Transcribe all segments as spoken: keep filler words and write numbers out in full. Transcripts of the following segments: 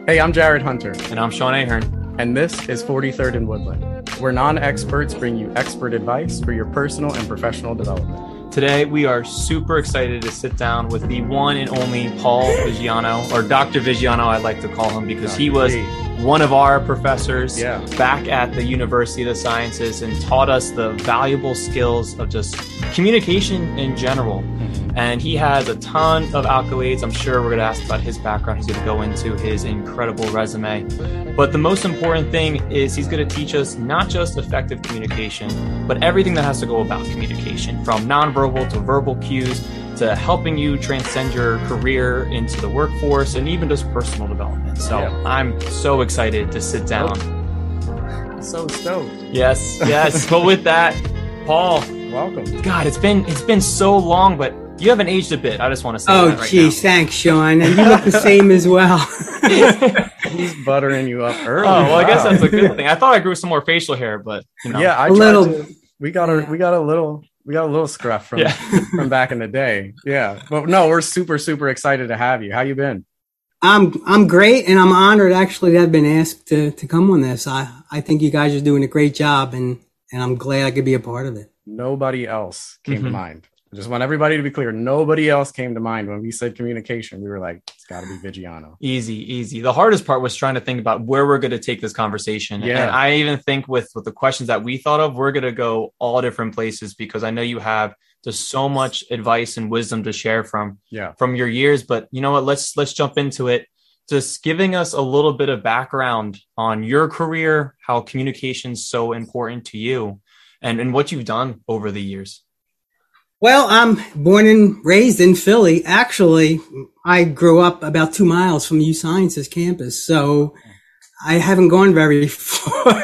Hey, I'm Jared Hunter. And I'm Sean Ahern. And this is forty-third and Woodland, where non-experts bring you expert advice for your personal and professional development. Today, we are super excited to sit down with the one and only Paul Viggiano, or Doctor Viggiano, I like to call him, because he was one of our professors yeah. back at the University of the Sciences and taught us the valuable skills of just communication in general. Mm-hmm. And he has a ton of accolades. I'm sure we're going to ask about his background. He's going to go into his incredible resume. But the most important thing is he's going to teach us not just effective communication, but everything that has to go about communication, from nonverbal to verbal cues, to helping you transcend your career into the workforce and even just personal development. So yeah. I'm so excited to sit down. Oh, so stoked. Yes, yes. But with that, Paul, welcome. God, it's been it's been so long, but you haven't aged a bit. I just want to say oh, that right geez, now. Thanks, Sean. And you look the same as well. He's buttering you up early. Oh, well, wow. I guess that's a good thing. I thought I grew some more facial hair, but you know. Yeah, I a little. To, we got a we got a little we got a little scruff from yeah. from back in the day. Yeah, but no, we're super super excited to have you. How you been? I'm I'm great, and I'm honored actually to have been asked to to come on this. I I think you guys are doing a great job, and and I'm glad I could be a part of it. Nobody else came mm-hmm. to mind. I just want everybody to be clear. Nobody else came to mind when we said communication. We were like, it's got to be Viggiano. Easy, easy. The hardest part was trying to think about where we're going to take this conversation. Yeah. And I even think with, with the questions that we thought of, we're going to go all different places, because I know you have just so much advice and wisdom to share from, yeah. from your years. But you know what? Let's let's jump into it. Just giving us a little bit of background on your career, how communication is so important to you, and, and what you've done over the years. Well, I'm born and raised in Philly. Actually, I grew up about two miles from U Sciences campus, so I haven't gone very far.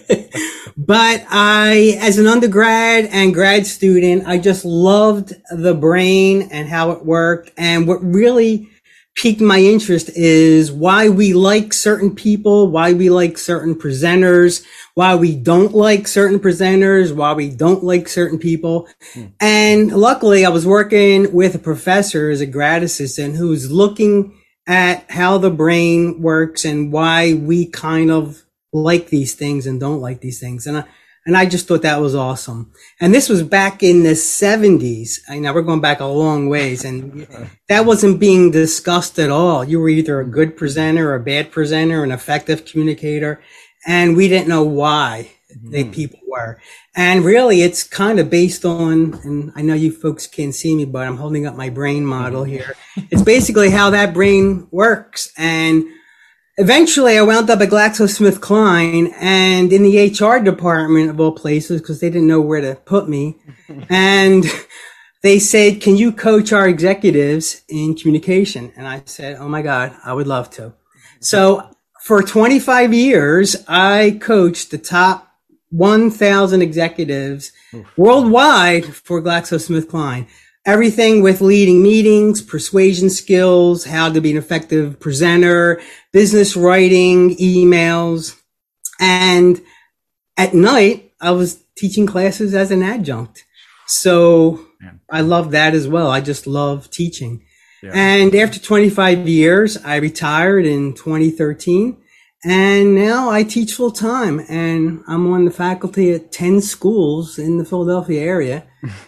But I, as an undergrad and grad student, I just loved the brain and how it worked. And what really piqued my interest is why we like certain people, why we like certain presenters, why we don't like certain presenters, why we don't like certain people. Hmm. And luckily I was working with a professor as a grad assistant who's looking at how the brain works and why we kind of like these things and don't like these things. And I, and I just thought that was awesome. And this was back in the seventies. I know we're going back a long ways, and that wasn't being discussed at all. You were either a good presenter or a bad presenter, an effective communicator. And we didn't know why mm-hmm. they people were. And really, it's kind of based on, and I know you folks can't see me, but I'm holding up my brain model here. It's basically how that brain works. And eventually, I wound up at GlaxoSmithKline and in the H R department of all places, because they didn't know where to put me. And they said, can you coach our executives in communication? And I said, oh my God, I would love to. So for twenty-five years, I coached the top one thousand executives Oof. worldwide for GlaxoSmithKline. Everything with leading meetings, persuasion skills, how to be an effective presenter, business writing, emails. And at night, I was teaching classes as an adjunct. So yeah. I love that as well. I just love teaching. Yeah. And after twenty-five years, I retired in twenty thirteen. And now I teach full time, and I'm on the faculty at ten schools in the Philadelphia area.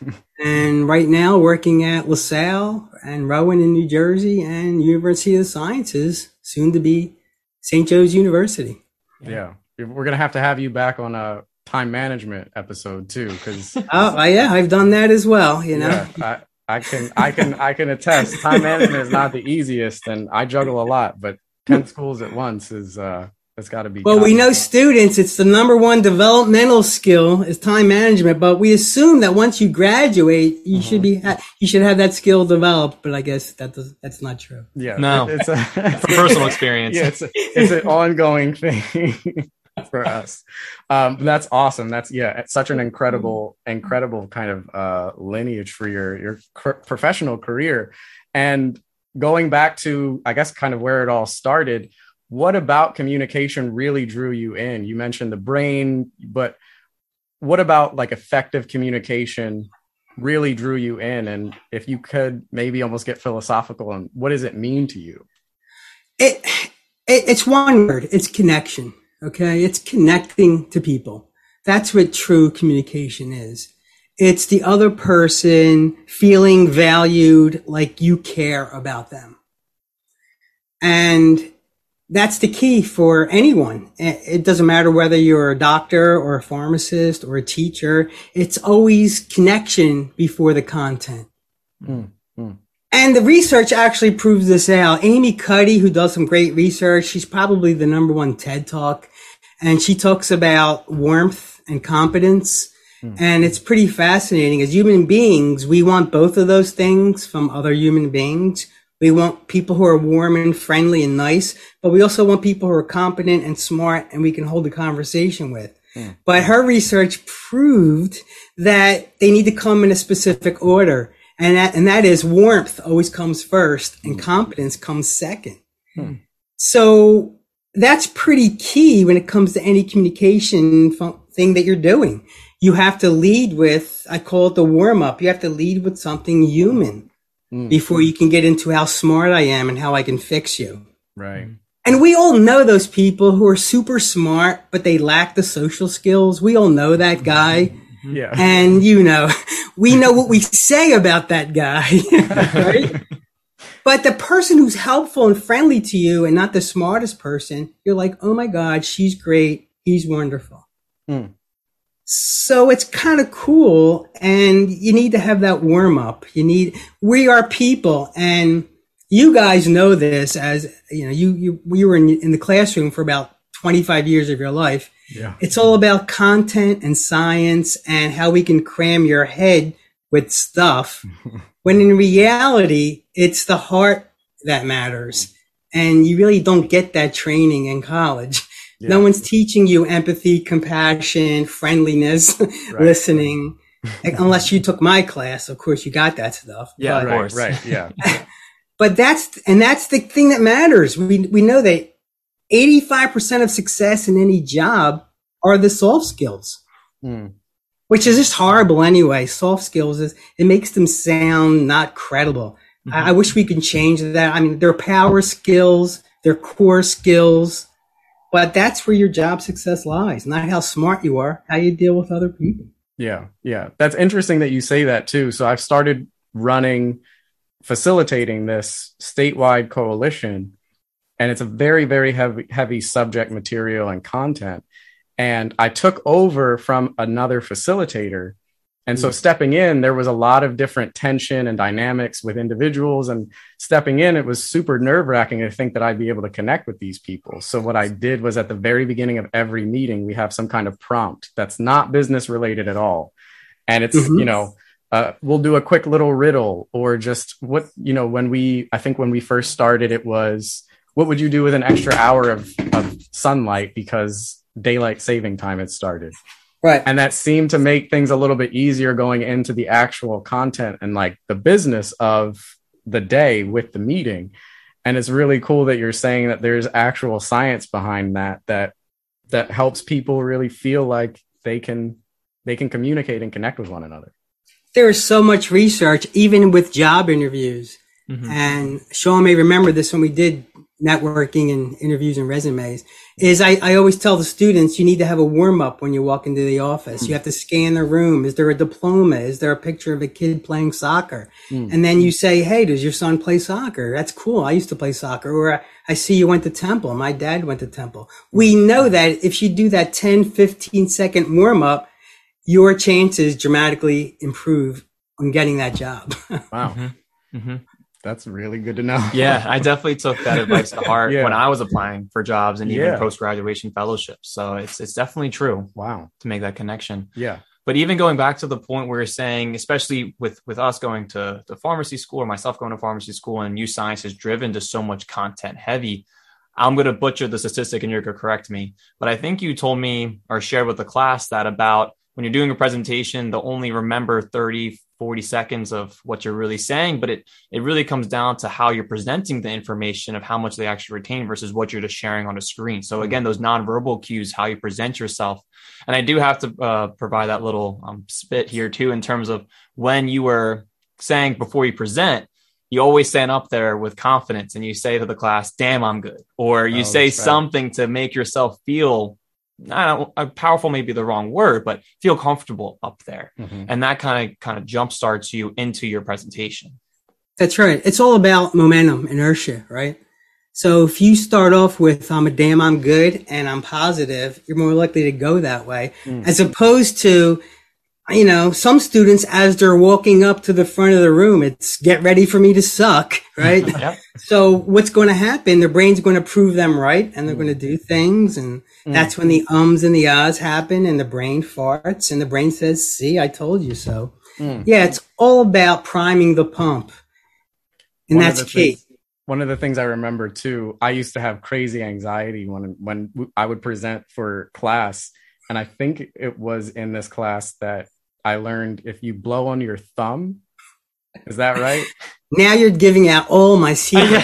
And right now working at LaSalle and Rowan in New Jersey and University of the Sciences, soon to be Saint Joe's University. Yeah. We're going to have to have you back on a time management episode too. Cause oh yeah, I've done that as well. You know, yeah, I, I can, I can, I can attest time management is not the easiest, and I juggle a lot, but ten schools at once is, uh, it's got to be. Well, we know students, it's the number one developmental skill is time management, but we assume that once you graduate, you uh-huh. should be, you should have that skill developed. But I guess that does, that's not true. Yeah. No, it's a from personal experience. Yeah. It's, a, it's an ongoing thing for us. Um, that's awesome. That's, yeah, it's such an incredible, incredible kind of, uh, lineage for your, your cr- professional career. And going back to, I guess, kind of where it all started, what about communication really drew you in? You mentioned the brain, but what about like effective communication really drew you in? And if you could maybe almost get philosophical on what does it mean to you? It It, it's one word. It's connection. Okay. It's connecting to people. That's what true communication is. It's the other person feeling valued, like you care about them. And that's the key for anyone. It doesn't matter whether you're a doctor or a pharmacist or a teacher. It's always connection before the content. Mm, mm. And the research actually proves this out. Amy Cuddy, who does some great research, she's probably the number one TED Talk. And she talks about warmth and competence. Mm. And it's pretty fascinating. As human beings, we want both of those things from other human beings. We want people who are warm and friendly and nice, but we also want people who are competent and smart and we can hold a conversation with. Mm. But her research proved that they need to come in a specific order. And that, and that is warmth always comes first and competence comes second. Mm. So that's pretty key when it comes to any communication thing that you're doing. You have to lead with, I call it the warm up. You have to lead with something human. Mm. Before you can get into how smart I am and how I can fix you. Right. And we all know those people who are super smart, but they lack the social skills. We all know that guy. Yeah. And, you know, we know what we say about that guy, right? But the person who's helpful and friendly to you and not the smartest person, you're like, oh my God, she's great. He's wonderful. Mm. So it's kind of cool, and you need to have that warm up. You need, we are people, and you guys know this as, you know, you, you, we were in, in the classroom for about twenty-five years of your life. Yeah. It's all about content and science and how we can cram your head with stuff. When in reality, it's the heart that matters. And you really don't get that training in college. Yeah. No one's teaching you empathy, compassion, friendliness, right. listening, unless you took my class. Of course, you got that stuff. Yeah, but, of course. Right, yeah. But that's, and that's the thing that matters. We, we know that eighty-five percent of success in any job are the soft skills, mm. which is just horrible anyway. Soft skills is, it makes them sound not credible. Mm-hmm. I, I wish we could change that. I mean, they're power skills, they're core skills. But that's where your job success lies, not how smart you are, how you deal with other people. Yeah, yeah. That's interesting that you say that too. So I've started running, facilitating this statewide coalition, and it's a very, very heavy, heavy subject material and content. And I took over from another facilitator. And so stepping in, there was a lot of different tension and dynamics with individuals, and stepping in, it was super nerve wracking to think that I'd be able to connect with these people. So what I did was at the very beginning of every meeting, we have some kind of prompt that's not business related at all. And it's, mm-hmm. you know, uh, we'll do a quick little riddle, or just what, you know, when we, I think when we first started, it was, what would you do with an extra hour of, of sunlight because daylight saving time had started? Right. And that seemed to make things a little bit easier going into the actual content and like the business of the day with the meeting. And it's really cool that you're saying that there's actual science behind that, that, that helps people really feel like they can, they can communicate and connect with one another. There is so much research, even with job interviews. Mm-hmm. And Sean may remember this when we did networking and interviews and resumes, is I, I always tell the students, you need to have a warm up when you walk into the office. Mm. You have to scan the room. Is there a diploma? Is there a picture of a kid playing soccer? Mm. And then you say, hey, does your son play soccer? That's cool. I used to play soccer. Or I, I see you went to Temple. My dad went to Temple. We know that if you do that ten, fifteen second warm up, your chances dramatically improve on getting that job. Wow. Mm-hmm. Mm-hmm. That's really good to know. Yeah, I definitely took that advice to heart yeah. when I was applying for jobs and even yeah. post-graduation fellowships. So it's it's definitely true. Wow. To make that connection. Yeah. But even going back to the point where you're saying, especially with, with us going to the pharmacy school or myself going to pharmacy school, and U Science is driven to so much content heavy, I'm going to butcher the statistic and you're going to correct me. But I think you told me or shared with the class that about when you're doing a presentation, they'll only remember thirty, forty seconds of what you're really saying, but it, it really comes down to how you're presenting the information of how much they actually retain versus what you're just sharing on a screen. So again, those nonverbal cues, how you present yourself. And I do have to uh, provide that little um, spit here too, in terms of when you were saying before you present, you always stand up there with confidence and you say to the class, damn, I'm good. Or you Oh, say that's right. something to make yourself feel, I don't uh, powerful may be the wrong word, but feel comfortable up there. Mhm. And that kind of kind of jump starts you into your presentation. That's right. It's all about momentum, inertia, right? So if you start off with, I'm a damn, I'm good, and I'm positive, you're more likely to go that way, Mm. as opposed to, you know, some students, as they're walking up to the front of the room, it's get ready for me to suck, right? Yep. So what's going to happen? Their brain's going to prove them right, and they're going to do things, and Mm. that's when the ums and the ahs happen, and the brain farts, and the brain says, see, I told you so. Mm. Yeah, it's all about priming the pump, and One of that's the key. things- One of the things I remember too, I used to have crazy anxiety when when I would present for class, and I think it was in this class that I learned if you blow on your thumb, is that right? Now you're giving out all my secrets.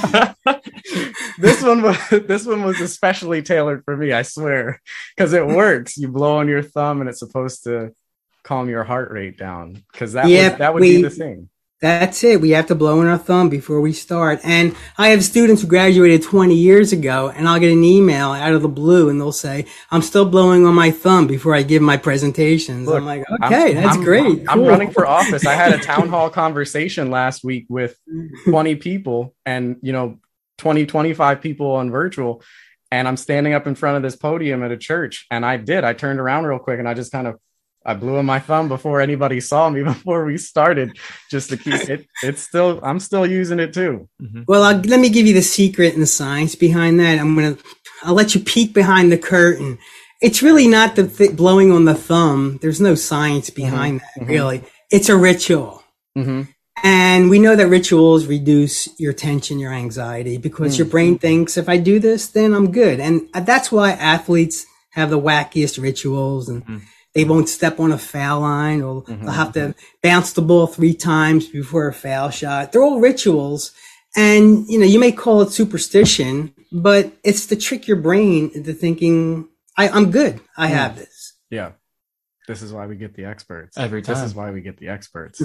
this one was this one was especially tailored for me, I swear, because it works. You blow on your thumb, and it's supposed to calm your heart rate down. Because that Yeah, was, that would we- be the thing. That's it. We have to blow in our thumb before we start. And I have students who graduated twenty years ago, and I'll get an email out of the blue, and they'll say, I'm still blowing on my thumb before I give my presentations. Look, I'm like, okay, I'm- that's I'm- great. I'm Cool. running for office. I had a town hall conversation last week with twenty people, and you know, twenty, twenty-five people on virtual. And I'm standing up in front of this podium at a church, and I did. I turned around real quick, and I just kind of I blew in my thumb before anybody saw me before we started, just to keep it. It's still I'm still using it too. Well, I'll, let me give you the secret and the science behind that. I'm going to, I'll let you peek behind the curtain. It's really not the th- blowing on the thumb. There's no science behind that, mhm. really. It's a ritual. Mm-hmm. And we know that rituals reduce your tension, your anxiety, because Mm. your brain thinks, if I do this, then I'm good. And that's why athletes have the wackiest rituals, and Mhm. they won't step on a foul line, or Mhm. they'll have to bounce the ball three times before a foul shot. They're all rituals. And, you know, you may call it superstition, but it's to trick your brain into thinking, I, I'm good. I Mm. have this. Yeah. This is why we get the experts. Every This time. is why we get the experts.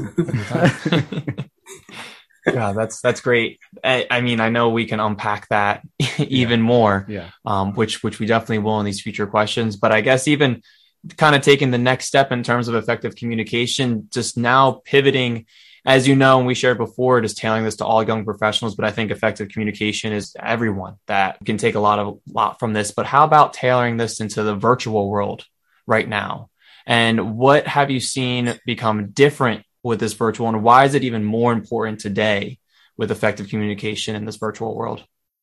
Yeah, that's that's great. I, I mean, I know we can unpack that even more, Yeah. um, which which we definitely will in these future questions. But I guess even kind of taking the next step in terms of effective communication, just now pivoting, as you know, and we shared before, just tailoring this to all young professionals. But I think effective communication is everyone that can take a lot of lot from this. But how about tailoring this into the virtual world right now? And what have you seen become different with this virtual, and why is it even more important today with effective communication in this virtual world?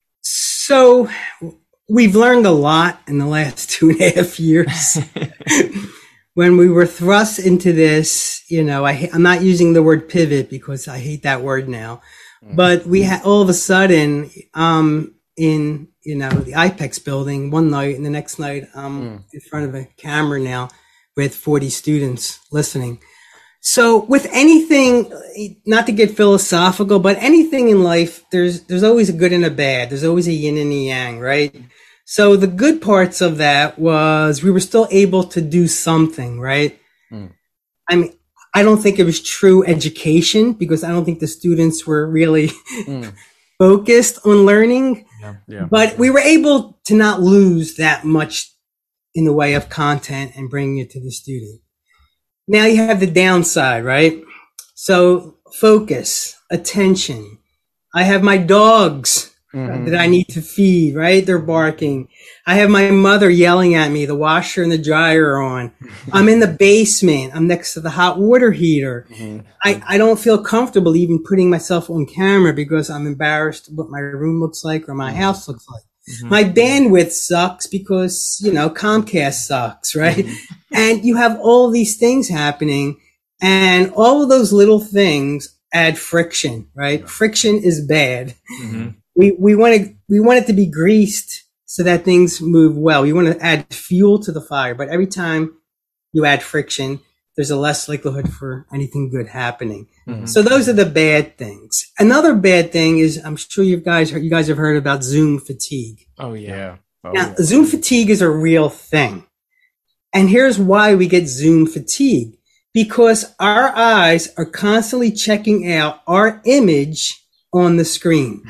So we've learned a lot in the last two and a half years. When we were thrust into this, you know, I, I'm not using the word pivot because I hate that word now, Mm. but we had all of a sudden, um, in, you know, the IPEX building one night, and the next night, um, Mm. in front of a camera now with forty students listening. So with anything, not to get philosophical, but anything in life, there's, there's always a good and a bad. There's always a yin and a yang, right? So the good parts of that was we were still able to do something, right? Mm. I mean, I don't think it was true education, because I don't think the students were really Mm. focused on learning, Yeah. but we were able to not lose that much in the way of content and bringing it to the student. Now you have the downside, right? So focus, attention. I have my dogs Mhm. that I need to feed, right? They're barking. I have my mother yelling at me. The washer and the dryer are on. I'm in the basement. I'm next to the hot water heater. Mhm. I, I don't feel comfortable even putting myself on camera because I'm embarrassed what my room looks like or my house looks like. Mhm. My bandwidth sucks because, you know, Comcast sucks, right? And you have all these things happening, and all of those little things add friction, right? Friction is bad. Mhm. We, we want to, we want it to be greased so that things move well. We want to add fuel to the fire, but every time you add friction, there's a less likelihood for anything good happening. Mhm. So those are the bad things. Another bad thing is, I'm sure you guys, you guys have heard about Zoom fatigue. Oh yeah. Yeah. Oh, Now, yeah. Zoom fatigue is a real thing. And here's why we get Zoom fatigue. because our eyes are constantly checking out our image on the screen.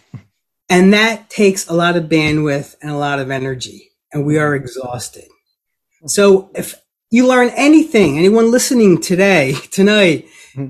And that takes a lot of bandwidth and a lot of energy, and we are exhausted. So if you learn anything, anyone listening today, tonight,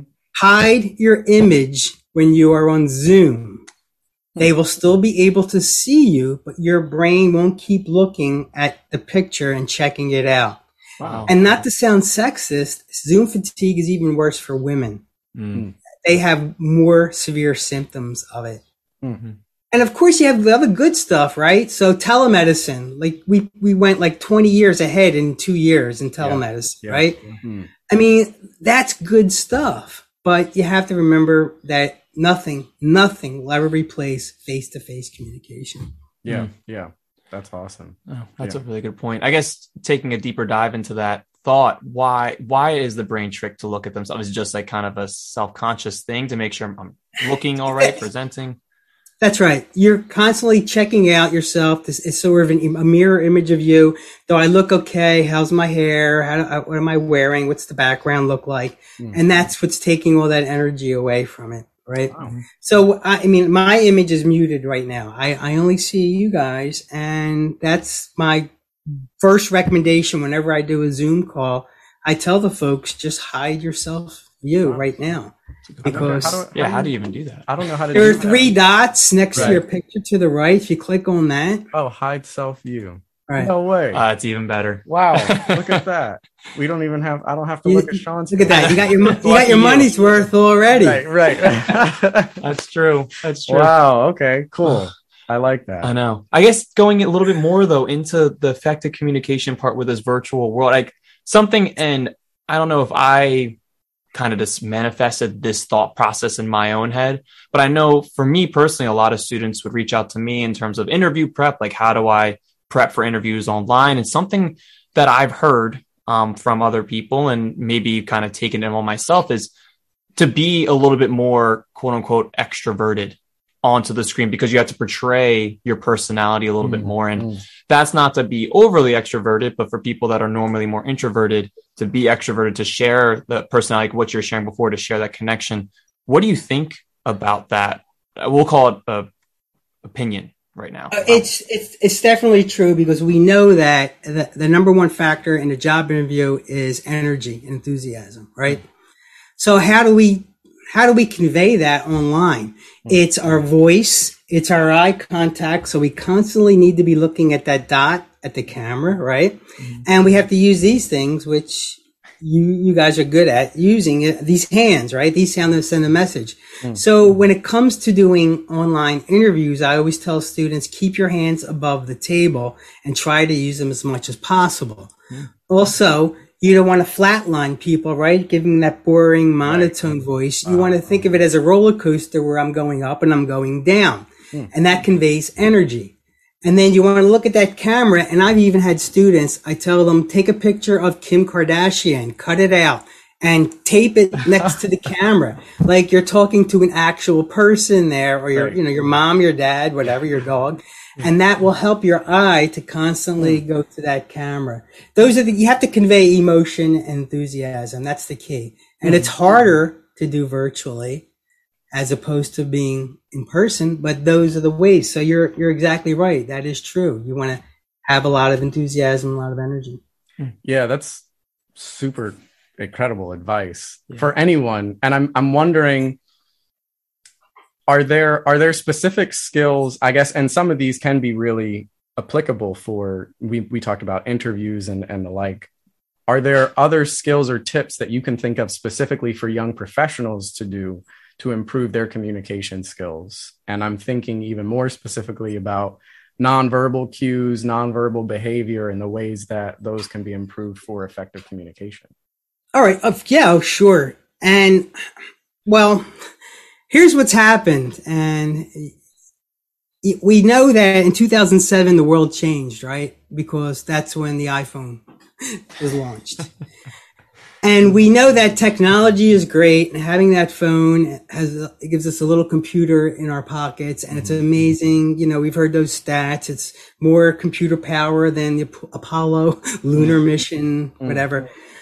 hide your image when you are on Zoom. They will still be able to see you, but your brain won't keep looking at the picture and checking it out. Wow. And not to sound sexist, Zoom fatigue is even worse for women. Mm. They have more severe symptoms of it. Mm-hmm. And of course, you have the other good stuff, right? So telemedicine, like we, we went like twenty years ahead in two years in telemedicine, yeah. Yeah. right? Mm-hmm. I mean, that's good stuff, but you have to remember that nothing, nothing will ever replace face-to-face communication. Yeah. Mm. Yeah. That's awesome. Oh, that's yeah. a really good point. I guess taking a deeper dive into that thought, why, why is the brain tricked to look at themselves? Is it just like kind of a self-conscious thing to make sure I'm looking all right, presenting? That's right. You're constantly checking out yourself. This is sort of an, a mirror image of you. Do I look okay? How's my hair? How do I, what am I wearing? What's the background look like? Mm. And that's what's taking all that energy away from it, right? Wow. So, I, I mean, my image is muted right now. I, I only see you guys, and that's my first recommendation whenever I do a Zoom call. I tell the folks, just hide yourself view right now. Because how do, how yeah, how do you even do that? I don't know how to. There do are three that. dots next right. to your picture to the right. If you click on that, oh, hide self view. Right. No way. Uh, it's even better. Wow, look at that. We don't even have. I don't have to you, look at Sean's. Look at that. You got your you got your money's worth already. Right. Right. That's true. That's true. Wow. Okay. Cool. I like that. I know. I guess going a little bit more though into the effective communication part with this virtual world, like something, and I don't know if I kind of just manifested this thought process in my own head. But I know for me personally, a lot of students would reach out to me in terms of interview prep, like how do I prep for interviews online? And something that I've heard um, from other people and maybe kind of taken it on myself is to be a little bit more quote unquote extroverted onto the screen, because you have to portray your personality a little mm, bit more. And mm. that's not to be overly extroverted, but for people that are normally more introverted, to be extroverted, to share the personality, like what you're sharing before, to share that connection. What do you think about that? We'll call it a opinion right now. Uh, it's, it's, it's definitely true, because we know that the, the number one factor in a job interview is energy and enthusiasm, right? So how do we, how do we convey that online? It's our voice, it's our eye contact. So we constantly need to be looking at that dot at the camera, right? Mm-hmm. And we have to use these things, which you, you guys are good at using it, these hands, right? These sound to send a message. Mm-hmm. So when it comes to doing online interviews, I always tell students, keep your hands above the table and try to use them as much as possible. Mm-hmm. Also, you don't want to flatline people, right? Giving that boring monotone right. voice. You uh, want to think of it as a roller coaster where I'm going up and I'm going down. Hmm. And that conveys energy. And then you want to look at that camera. And I've even had students, I tell them, take a picture of Kim Kardashian, cut it out and tape it next to the camera. Like you're talking to an actual person there, or your, right. you know, your mom, your dad, whatever, your dog. And that will help your eye to constantly go to that camera. Those are the, you have to convey emotion and enthusiasm. That's the key. And it's harder to do virtually as opposed to being in person, but those are the ways. So you're, you're exactly right. That is true. You want to have a lot of enthusiasm, a lot of energy. Yeah, that's super incredible advice yeah. for anyone. And I'm, I'm wondering, Are there are there specific skills, I guess, and some of these can be really applicable for, we, we talked about interviews and, and the like. Are there other skills or tips that you can think of specifically for young professionals to do to improve their communication skills? And I'm thinking even more specifically about nonverbal cues, nonverbal behavior, and the ways that those can be improved for effective communication. All right. Uh, yeah, sure. And well, here's what's happened. And we know that in two thousand seven, the world changed, right? Because that's when the iPhone was launched. And we know that technology is great, and having that phone has, it gives us a little computer in our pockets, and it's amazing. You know, we've heard those stats. It's more computer power than the Apollo lunar mission, whatever.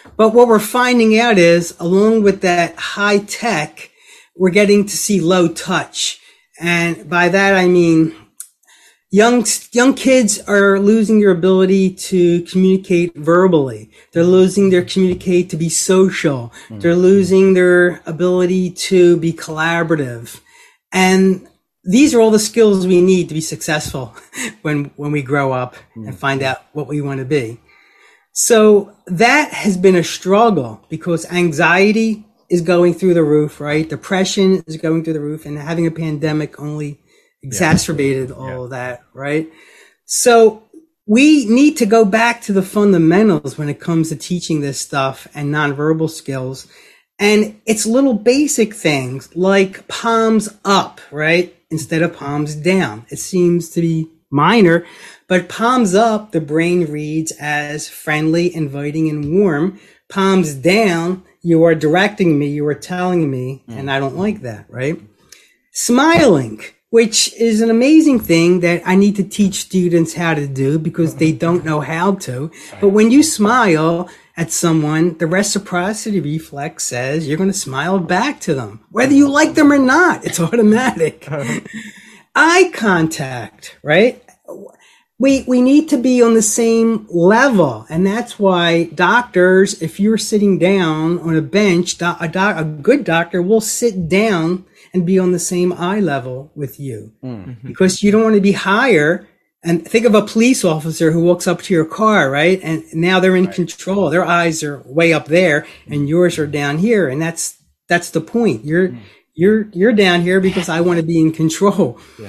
But what we're finding out is, along with that high tech, we're getting to see low touch. And by that, I mean, young, young kids are losing their ability to communicate verbally. They're losing their communicate to be social. Mm-hmm. They're losing their ability to be collaborative. And these are all the skills we need to be successful when, when we grow up mm-hmm. and find out what we want to be. So that has been a struggle because anxiety is going through the roof, right? Depression is going through the roof, and having a pandemic only exacerbated yeah. all yeah. of that, right? So we need to go back to the fundamentals when it comes to teaching this stuff and nonverbal skills. And it's little basic things like palms up, right? Instead of palms down. It seems to be minor, but palms up, the brain reads as friendly, inviting, and warm. Palms down, you are directing me, you are telling me, mm. and I don't like that, right? Smiling, which is an amazing thing that I need to teach students how to do because they don't know how to. But when you smile at someone, the reciprocity reflex says you're going to smile back to them, whether you like them or not. It's automatic. Eye contact, right? We we need to be on the same level, and that's why doctors, if you're sitting down on a bench, a, doc, a good doctor will sit down and be on the same eye level with you, mm-hmm. because you don't want to be higher. And think of a police officer who walks up to your car, right? And now they're in right. control. Their eyes are way up there, and yours are down here, and that's that's the point. You're mm. you're you're down here because I want to be in control. Yeah.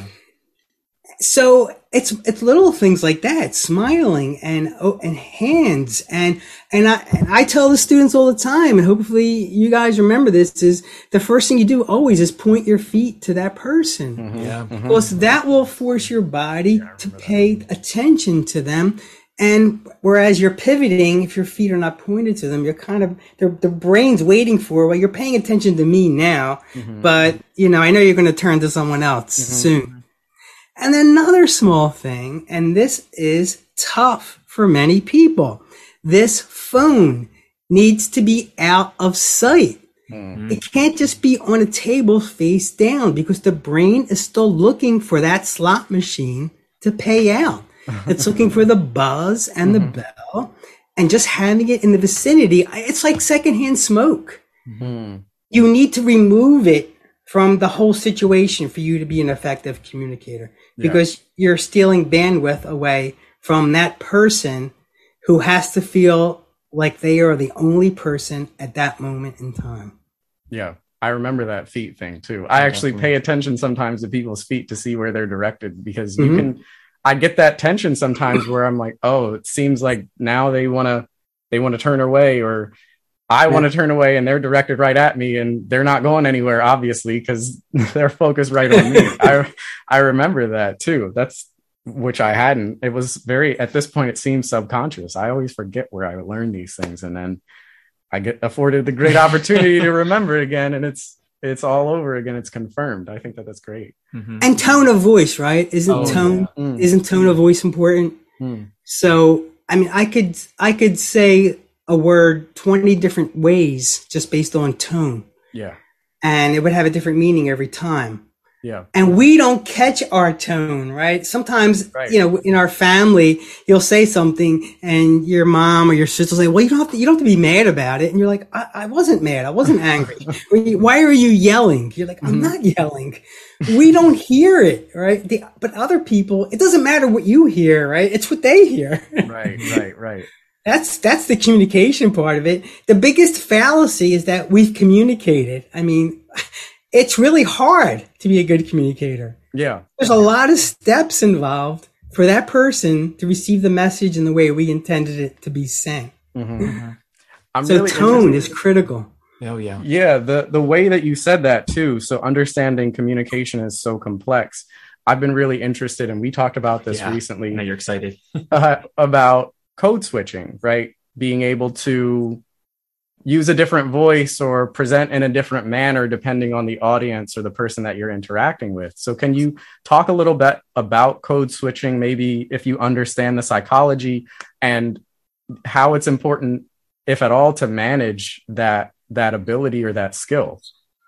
So it's it's little things like that, smiling and oh, and hands and and I and I tell the students all the time, and hopefully you guys remember this, is the first thing you do always is point your feet to that person, mm-hmm. yeah, mm-hmm. because that will force your body yeah, to pay that. attention to them. And whereas you're pivoting, if your feet are not pointed to them, you're kind of the the brain's waiting for, well, you're paying attention to me now, mm-hmm. but you know I know you're going to turn to someone else mm-hmm. soon. And another small thing, and this is tough for many people. This phone needs to be out of sight. Mm-hmm. It can't just be on a table face down because the brain is still looking for that slot machine to pay out. It's looking for the buzz and mm-hmm. the bell, and just having it in the vicinity. It's like secondhand smoke. Mm-hmm. You need to remove it from the whole situation for you to be an effective communicator, because yeah. you're stealing bandwidth away from that person who has to feel like they are the only person at that moment in time. Yeah, I remember that feet thing too. I actually pay attention sometimes to people's feet to see where they're directed, because you mm-hmm. can, I get that tension sometimes where I'm like, oh, it seems like now they want to, they want to turn away, or I want to turn away and they're directed right at me, and they're not going anywhere, obviously, because they're focused right on me. I I remember that too. That's which I hadn't. It was very, at this point, it seems subconscious. I always forget where I learned these things. And then I get afforded the great opportunity to remember it again. And it's, it's all over again. It's confirmed. I think that that's great. Mm-hmm. And tone of voice, right? Isn't oh, tone, yeah. mm. isn't tone of voice important? Mm. So, I mean, I could, I could say a word twenty different ways just based on tone. Yeah. And it would have a different meaning every time. Yeah. And we don't catch our tone, right? Sometimes, right. you know, in our family, you'll say something and your mom or your sister will say, well, you don't have to, you don't have to be mad about it. And you're like, I, I wasn't mad. I wasn't angry. Why are you yelling? You're like, I'm not yelling. We don't hear it, right? The, but other people, it doesn't matter what you hear, right? It's what they hear. Right, right, right. That's, that's the communication part of it. The biggest fallacy is that we've communicated. I mean, it's really hard to be a good communicator. Yeah. There's a lot of steps involved for that person to receive the message in the way we intended it to be sent. Mm-hmm. I'm so really tone is critical. Oh yeah. Yeah. The, the way that you said that too. So understanding communication is so complex. I've been really interested, and we talked about this yeah. recently. Now you're excited uh, about code switching, right? Being able to use a different voice or present in a different manner depending on the audience or the person that you're interacting with. So can you talk a little bit about code switching, maybe if you understand the psychology and how it's important if at all, to manage that that ability or that skill?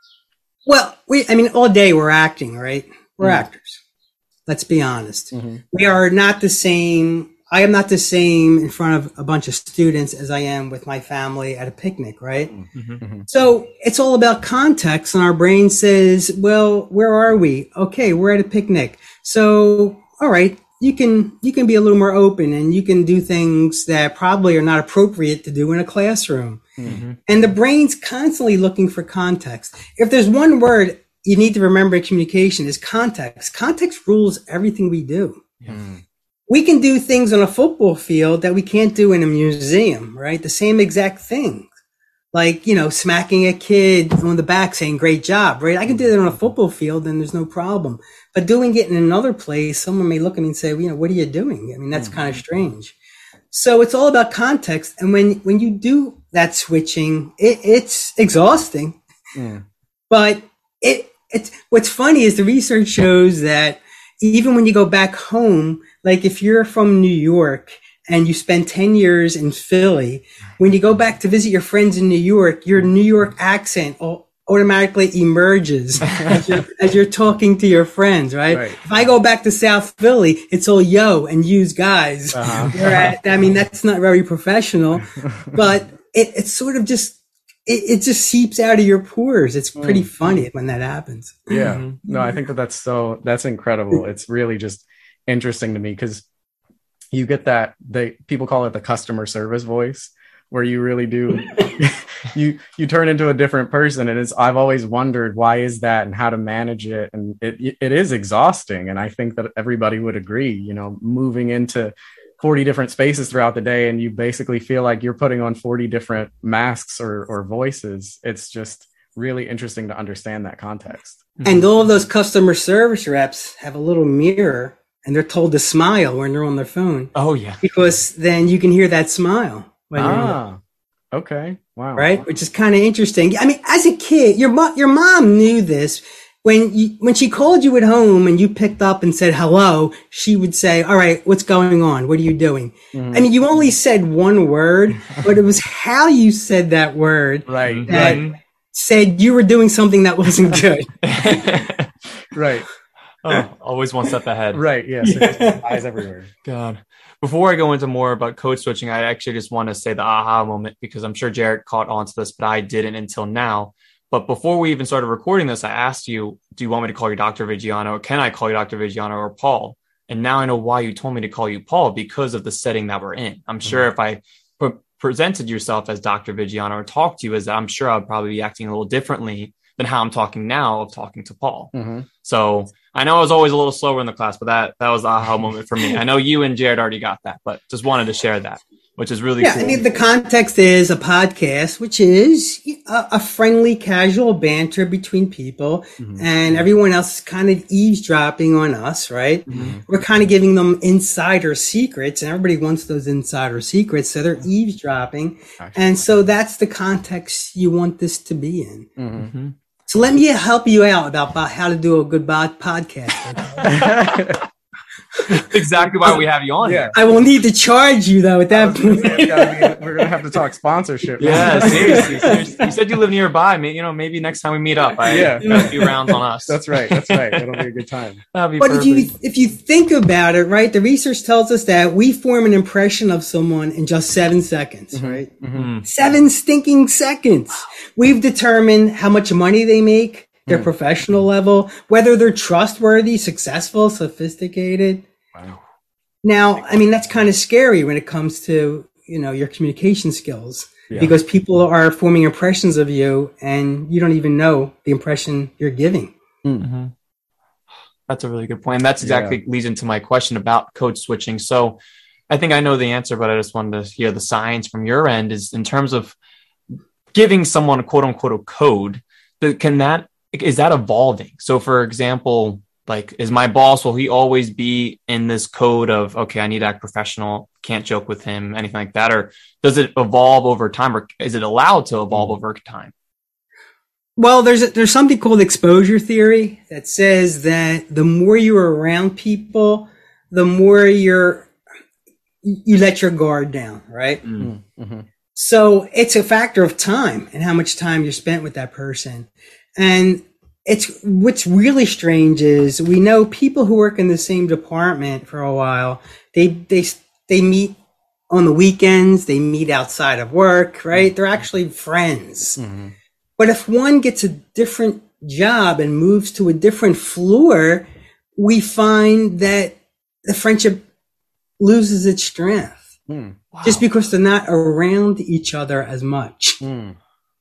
Well, we, I mean, all day we're acting, right? We're mm. actors. Let's be honest. Mm-hmm. We are not the same. I am not the same in front of a bunch of students as I am with my family at a picnic, right? Mm-hmm. Mm-hmm. So it's all about context, and our brain says, well, where are we? Okay, we're at a picnic. So, all right, you can, you can be a little more open, and you can do things that probably are not appropriate to do in a classroom. Mm-hmm. And the brain's constantly looking for context. If there's one word you need to remember in communication, is context. Context rules everything we do. Mm-hmm. We can do things on a football field that we can't do in a museum, right? The same exact thing. Like, you know, smacking a kid on the back saying, great job, right? I can do that on a football field and there's no problem. But doing it in another place, someone may look at me and say, well, you know, what are you doing? I mean, that's mm-hmm. kind of strange. So it's all about context. And when, when you do that switching, it, it's exhausting. Mm. But it, it's, what's funny is the research shows that even when you go back home, like if you're from New York and you spend ten years in Philly, when you go back to visit your friends in New York, your New York accent automatically emerges as, you're, as you're talking to your friends, right? right? If I go back to South Philly, it's all yo and yous guys. Uh-huh. Whereas, I mean, that's not very professional, but it, it's sort of just, it, it just seeps out of your pores. It's pretty mm. funny when that happens. Yeah. Mm-hmm. No, I think that that's so, that's incredible. It's really just interesting to me because you get that, they people call it the customer service voice, where you really do you you turn into a different person. And it's I've always wondered why is that and how to manage it, and it it is exhausting. And I think that everybody would agree, you know, moving into forty different spaces throughout the day and you basically feel like you're putting on forty different masks or or voices. It's just really interesting to understand that context. And all of those customer service reps have a little mirror, and they're told to smile when they're on their phone. Oh, yeah. Because then you can hear that smile. Ah, okay. Wow. Right? Which is kind of interesting. I mean, as a kid, your mo- your mom knew this. When you, when she called you at home and you picked up and said hello, she would say, all right, what's going on? What are you doing? Mm. I mean, you only said one word, but it was how you said that word. Right. That right. said you were doing something that wasn't good. Right. Oh, always one step ahead. Right. Yes. Yeah. Eyes everywhere. God. Before I go into more about code switching, I actually just want to say the aha moment, because I'm sure Jared caught on to this, but I didn't until now. But before we even started recording this, I asked you, do you want me to call you Doctor Viggiano, or can I call you Doctor Viggiano or Paul? And now I know why you told me to call you Paul, because of the setting that we're in. I'm sure mm-hmm. if I pre- presented yourself as Doctor Viggiano or talked to you as that, I'm sure I'd probably be acting a little differently than how I'm talking now of talking to Paul. Mm-hmm. So I know I was always a little slower in the class, but that, that was the aha moment for me. I know you and Jared already got that, but just wanted to share that, which is really yeah, cool. I mean, the context is a podcast, which is a, a friendly, casual banter between people, mm-hmm. and everyone else is kind of eavesdropping on us, right? Mm-hmm. We're kind of giving them insider secrets, and everybody wants those insider secrets, so they're eavesdropping. Actually. And so that's the context you want this to be in. Mm-hmm. So let me help you out about, about how to do a good podcast. Exactly why we have you on. Yeah. I will need to charge you though at that point. We're gonna have to talk sponsorship. Yeah, seriously, seriously. You said you live nearby. Maybe, you know, maybe next time we meet up, I yeah, do a few rounds on us. That's right. That's right. It'll be a good time. That'll be but perfect. if you if you think about it, right, the research tells us that we form an impression of someone in just seven seconds, mm-hmm. right? Mm-hmm. Seven stinking seconds. We've determined how much money they make, their mm. professional level, whether they're trustworthy, successful, sophisticated. Wow. Now, I mean, that's kind of scary when it comes to, you know, your communication skills, yeah. because people are forming impressions of you and you don't even know the impression you're giving. Mm-hmm. That's a really good point. And that's exactly yeah. leads into my question about code switching. So I think I know the answer, but I just wanted to hear the science from your end is in terms of giving someone a quote unquote a code. Can that, is that evolving? So for example, like, is my boss, will he always be in this code of, okay, I need to act professional, can't joke with him, anything like that? Or does it evolve over time, or is it allowed to evolve over time? Well, there's a, there's something called exposure theory that says that the more you're around people, the more you're, you let your guard down, right? Mm-hmm. So it's a factor of time and how much time you're spent with that person. And it's what's really strange is we know people who work in the same department for a while, they they they meet on the weekends, they meet outside of work, right? They're actually friends. Mm-hmm. But if one gets a different job and moves to a different floor, we find that the friendship loses its strength. Mm. Wow. Just because they're not around each other as much, mm.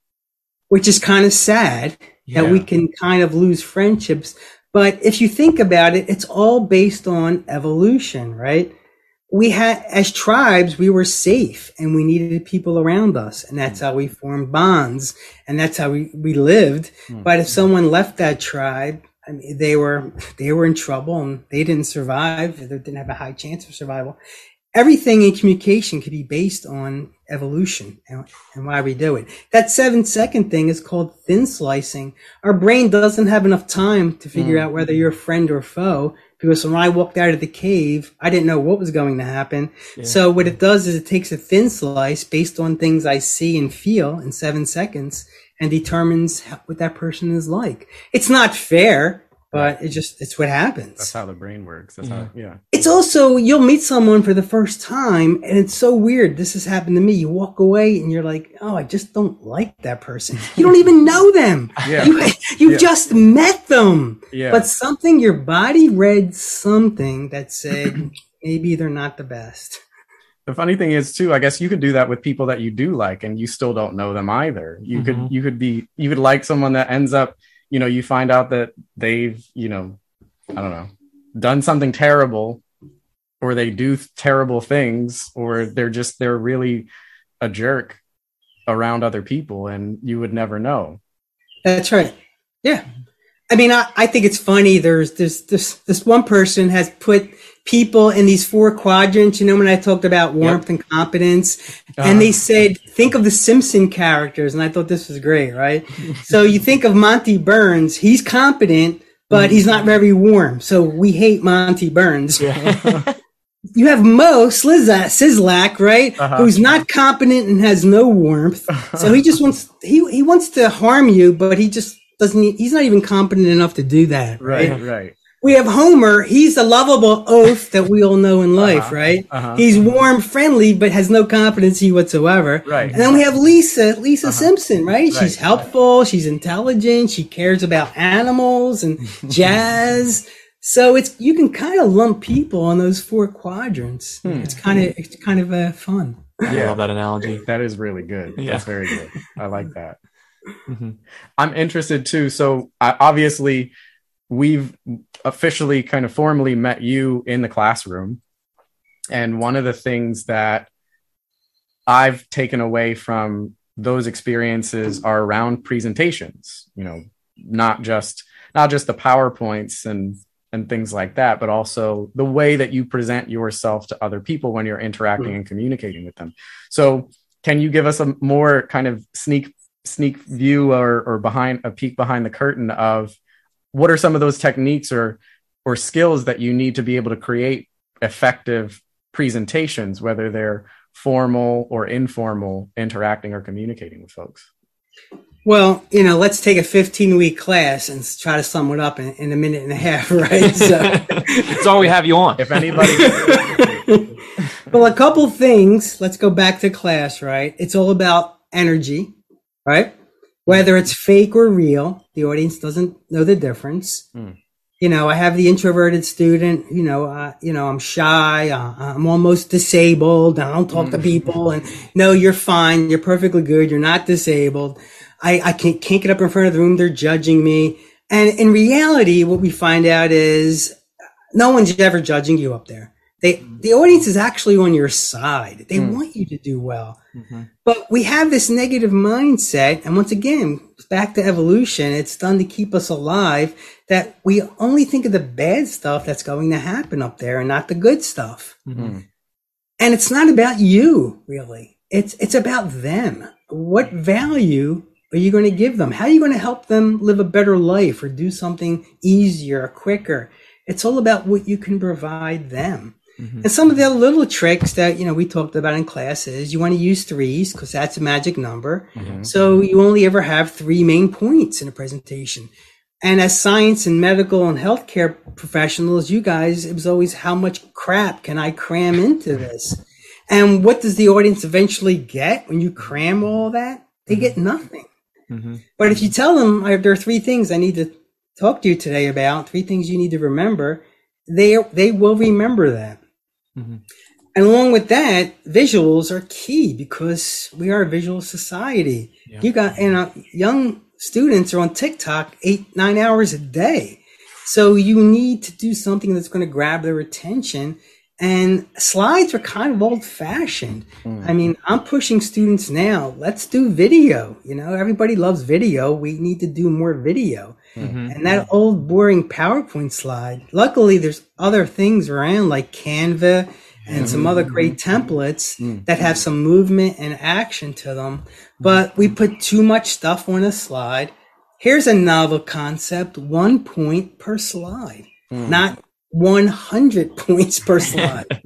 which is kind of sad yeah. that we can kind of lose friendships. But if you think about it, it's all based on evolution, right? We had, as tribes, we were safe and we needed people around us. And that's mm. how we formed bonds. And that's how we, we lived. Mm. But if someone left that tribe, I mean, they were, they were in trouble and they didn't survive. They didn't have a high chance of survival. Everything in communication could be based on evolution and, and why we do it. That seven second thing is called thin slicing. Our brain doesn't have enough time to figure mm. out whether you're a friend or a foe, because when I walked out of the cave, I didn't know what was going to happen. Yeah. So what it does is it takes a thin slice based on things I see and feel in seven seconds and determines how, what that person is like. It's not fair. But it just, it's what happens. That's how the brain works. That's yeah. how, yeah. It's also, you'll meet someone for the first time and it's so weird. This has happened to me. You walk away and you're like, oh, I just don't like that person. You don't even know them. Yeah. You, you yeah. just met them. Yeah. But something, your body read something that said, maybe they're not the best. The funny thing is too, I guess you could do that with people that you do like and you still don't know them either. You mm-hmm. could, you could be, you could like someone that ends up, you know, you find out that they've, you know, I don't know, done something terrible, or they do terrible things, or they're just, they're really a jerk around other people and you would never know. That's right. Yeah. I mean, I, I think it's funny. There's, there's this, this one person has put people in these four quadrants, you know, when I talked about warmth yep. and competence, uh-huh. and they said, think of the Simpson characters. And I thought this was great, right? So you think of Monty Burns, he's competent, but he's not very warm. So we hate Monty Burns. Yeah. You have Mo Slizak, Sislak, right? Uh-huh. Who's not competent and has no warmth. So he just wants, he, he wants to harm you, but he just doesn't, he's not even competent enough to do that. Right. Right. right. We have Homer. He's the lovable oaf that we all know in life, uh-huh, right? Uh-huh. He's warm, friendly, but has no competency whatsoever. Right. And then we have Lisa, Lisa uh-huh. Simpson, right? right? She's helpful. She's intelligent. She cares about animals and jazz. So it's, you can kind of lump people on those four quadrants. Hmm. It's kind of, it's kind of uh, fun. Yeah. I love that analogy. That is really good. Yeah. That's very good. I like that. Mm-hmm. I'm interested too. So I, obviously, we've officially kind of formally met you in the classroom. And one of the things that I've taken away from those experiences are around presentations, you know, not just, not just the PowerPoints and, and things like that, but also the way that you present yourself to other people when you're interacting and communicating with them. So can you give us a more kind of sneak, sneak view or, or behind a peek behind the curtain of what are some of those techniques or or skills that you need to be able to create effective presentations, whether they're formal or informal, interacting or communicating with folks? Well, you know, let's take a fifteen week class and try to sum it up in, in a minute and a half, right? So that's all we have you on. If anybody. Well, a couple things. Let's go back to class, right? It's all about energy, right? Whether it's fake or real, the audience doesn't know the difference. Mm. You know, I have the introverted student, you know, uh, you know, I'm shy, uh, I'm almost disabled, I don't talk mm. to people, and no, you're fine, you're perfectly good, you're not disabled. I, I can't, can't get up in front of the room, they're judging me. And in reality, what we find out is no one's ever judging you up there. They, the audience is actually on your side. They mm. want you to do well. Mm-hmm. But we have this negative mindset. And once again, back to evolution, it's done to keep us alive, that we only think of the bad stuff that's going to happen up there and not the good stuff. Mm-hmm. And it's not about you, really. It's, it's about them. What value are you going to give them? How are you going to help them live a better life or do something easier, quicker? It's all about what you can provide them. Mm-hmm. And some of the other little tricks that, you know, we talked about in class is you want to use threes because that's a magic number. Mm-hmm. So you only ever have three main points in a presentation. And as science and medical and healthcare professionals, you guys, it was always how much crap can I cram into this? And what does the audience eventually get when you cram all that? They get nothing. Mm-hmm. But if you tell them there are three things I need to talk to you today about, three things you need to remember, they they will remember that. Mm-hmm. And along with that, visuals are key because we are a visual society. Yeah. You got, and uh, young students are on TikTok eight, nine hours a day. So you need to do something that's going to grab their attention. And slides are kind of old fashioned. Mm. I mean, I'm pushing students now. Let's do video. You know, everybody loves video. We need to do more video. Mm-hmm. And that old boring PowerPoint slide, luckily there's other things around like Canva and mm-hmm. some other great templates mm-hmm. that have some movement and action to them. But we put too much stuff on a slide. Here's a novel concept, one point per slide, mm. not one hundred points per slide.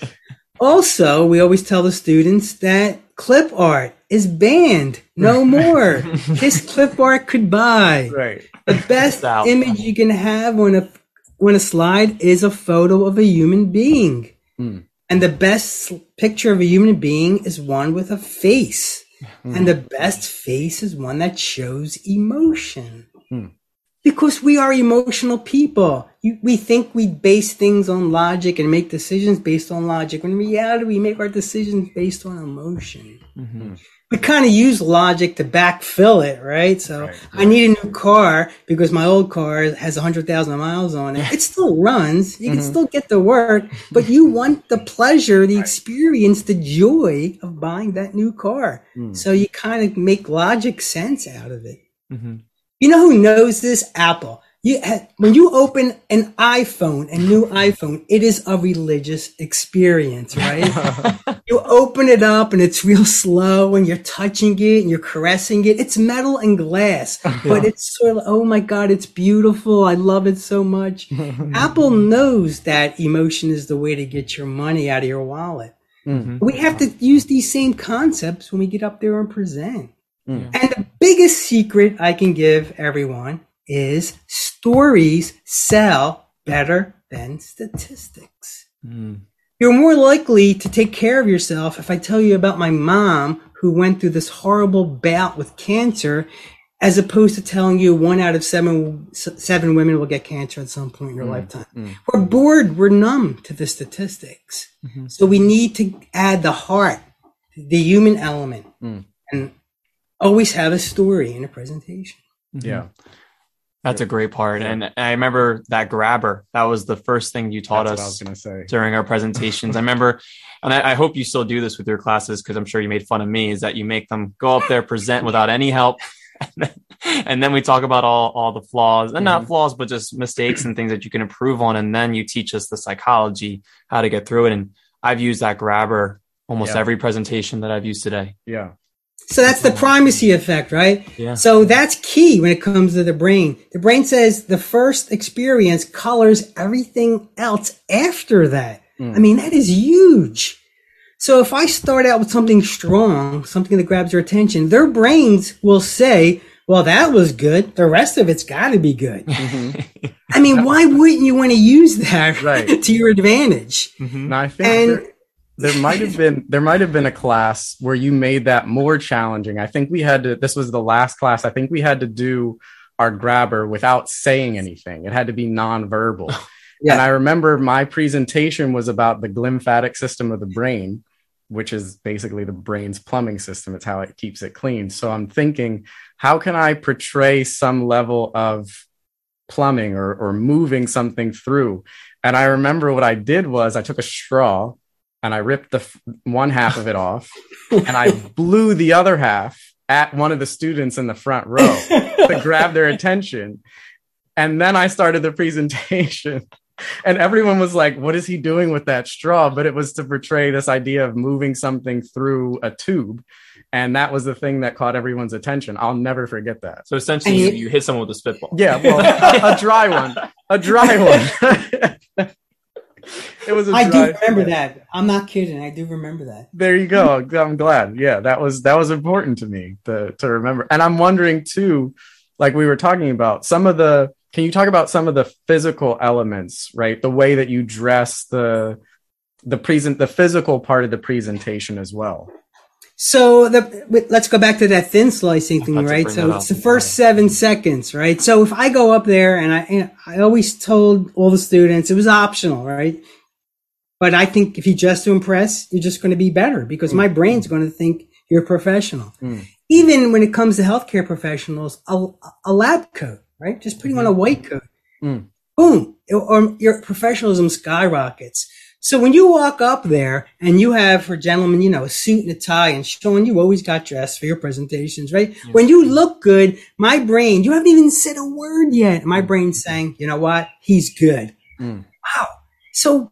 Also, we always tell the students that clip art is banned. No more. Kiss clip art goodbye. Right. The best image you can have on a on a slide is a photo of a human being. Mm. And the best picture of a human being is one with a face. Mm. And the best face is one that shows emotion. Mm. Because we are emotional people. You, we think we base things on logic and make decisions based on logic. When in reality, we make our decisions based on emotion. Mm-hmm. We kind of use logic to backfill it, right? So right, I need a new car because my old car has one hundred thousand miles on it. It still runs. You mm-hmm. can still get to work, but you want the pleasure, the right. experience, the joy of buying that new car. Mm. So you kind of make logic sense out of it. Mm-hmm. You know who knows this? Apple. You, when you open an iPhone, a new iPhone, it is a religious experience, right? You open it up and it's real slow and you're touching it and you're caressing it. It's metal and glass, yeah. but it's sort of, oh my God, it's beautiful. I love it so much. Apple knows that emotion is the way to get your money out of your wallet. Mm-hmm. We have to use these same concepts when we get up there and present. Mm. And the biggest secret I can give everyone is stories sell better than statistics. Mm. You're more likely to take care of yourself if I tell you about my mom who went through this horrible bout with cancer, as opposed to telling you one out of seven seven women will get cancer at some point in your mm. lifetime. Mm. We're bored. We're numb to the statistics. Mm-hmm. So we need to add the heart, the human element, mm. and always have a story in a presentation. Mm-hmm. Yeah. That's a great part. Yeah. And I remember that grabber. That was the first thing you taught That's us what I was gonna say. During our presentations. I remember, and I, I hope you still do this with your classes, because I'm sure you made fun of me, is that you make them go up there, present without any help. And then, and then we talk about all, all the flaws, and mm-hmm. not flaws, but just mistakes and things that you can improve on. And then you teach us the psychology, how to get through it. And I've used that grabber almost yeah. every presentation that I've used today. Yeah. So that's the primacy effect, right? Yeah. So that's key when it comes to the brain. The brain says the first experience colors everything else after that. Mm. I mean, that is huge. So if I start out with something strong, something that grabs their attention, their brains will say, well, that was good. The rest of it's got to be good. Mm-hmm. I mean, why wouldn't you want to use that right. to your advantage? Mm-hmm. No, I think and, there, there might have been there might have been a class where you made that more challenging. I think we had to. This was the last class. I think we had to do our grabber without saying anything. It had to be nonverbal. Yeah. And I remember my presentation was about the glymphatic system of the brain, which is basically the brain's plumbing system. It's how it keeps it clean. So I'm thinking, how can I portray some level of plumbing or, or moving something through? And I remember what I did was I took a straw and I ripped the f- one half of it off and I blew the other half at one of the students in the front row to grab their attention. And then I started the presentation. And everyone was like, what is he doing with that straw? But it was to portray this idea of moving something through a tube. And that was the thing that caught everyone's attention. I'll never forget that. So essentially, you, you hit someone with a spitball. Yeah, well, a, a dry one. A dry one. It was a I do drive. remember that. I'm not kidding. I do remember that. There you go. I'm glad. Yeah, that was that was important to me to to remember. And I'm wondering too, like we were talking about, some of the can you talk about some of the physical elements, right? The way that you dress, the the present the physical part of the presentation as well. So the, let's go back to that thin slicing thing, right? So it's the first seven seconds, right? So if I go up there and I, you know, I always told all the students it was optional, right? But I think if you dress to impress, you're just going to be better because mm. my brain's going to think you're a professional. Mm. Even when it comes to healthcare professionals, a, a lab coat, right? Just putting mm-hmm. on a white coat, mm. boom, or your professionalism skyrockets. So when you walk up there and you have, for gentlemen, you know, a suit and a tie, and Sean, you always got dressed for your presentations, right? Yeah. When you look good, my brain, you haven't even said a word yet. My brain's saying, you know what? He's good. Mm. Wow. So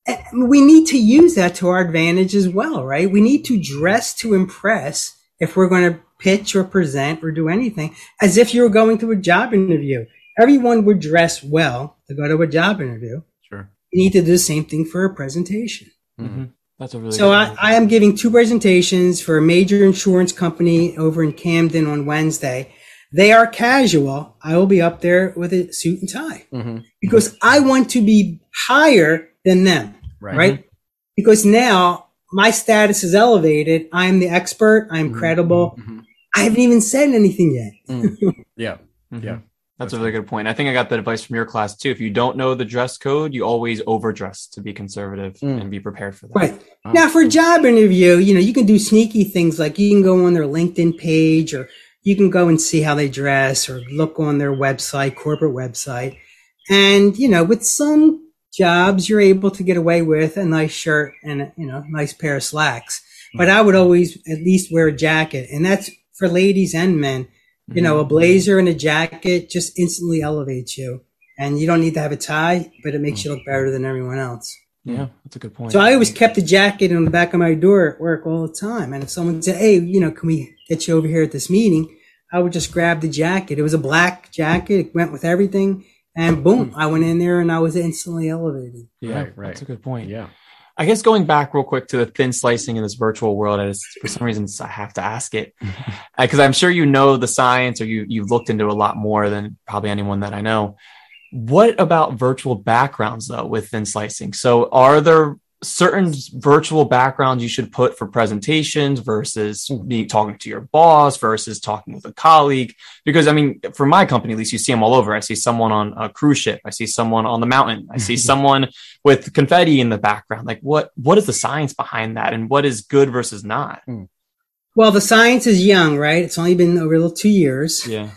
we need to use that to our advantage as well, right? We need to dress to impress if we're going to pitch or present or do anything, as if you were going to a job interview. Everyone would dress well to go to a job interview. Sure. You need to do the same thing for a presentation. Mm-hmm. That's a really so I, I am giving two presentations for a major insurance company over in Camden on Wednesday. They are casual. I will be up there with a suit and tie mm-hmm. because I want to be higher than them, right? right? Because now my status is elevated. I'm the expert. I'm mm-hmm. credible. Mm-hmm. I haven't even said anything yet. mm. Yeah. Mm-hmm. Yeah. That's a really good point. I think I got that advice from your class too. If you don't know the dress code, you always overdress to be conservative mm. and be prepared for that. Right. Oh. Now for a job interview, you know, you can do sneaky things like you can go on their LinkedIn page or you can go and see how they dress or look on their website, corporate website. And, you know, with some jobs, you're able to get away with a nice shirt and, a, you know, nice pair of slacks. Mm. But I would always at least wear a jacket. And that's for ladies and men. You know, a blazer and a jacket just instantly elevates you. And you don't need to have a tie, but it makes you look better than everyone else. Yeah, that's a good point. So I always kept a jacket on the back of my door at work all the time. And if someone said, hey, you know, can we get you over here at this meeting? I would just grab the jacket. It was a black jacket. It went with everything. And boom, I went in there and I was instantly elevated. Yeah, right, right. That's a good point. Yeah. I guess going back real quick to the thin slicing in this virtual world, I just, for some reason, I have to ask it because I'm sure you know the science or you, you've looked into a lot more than probably anyone that I know. What about virtual backgrounds though with thin slicing? So are there certain virtual backgrounds you should put for presentations versus me talking to your boss versus talking with a colleague? Because I mean, for my company, at least you see them all over. I see someone on a cruise ship. I see someone on the mountain. I see someone with confetti in the background. Like what, what is the science behind that? And what is good versus not? Well, the science is young, right? It's only been over little two years. Yeah.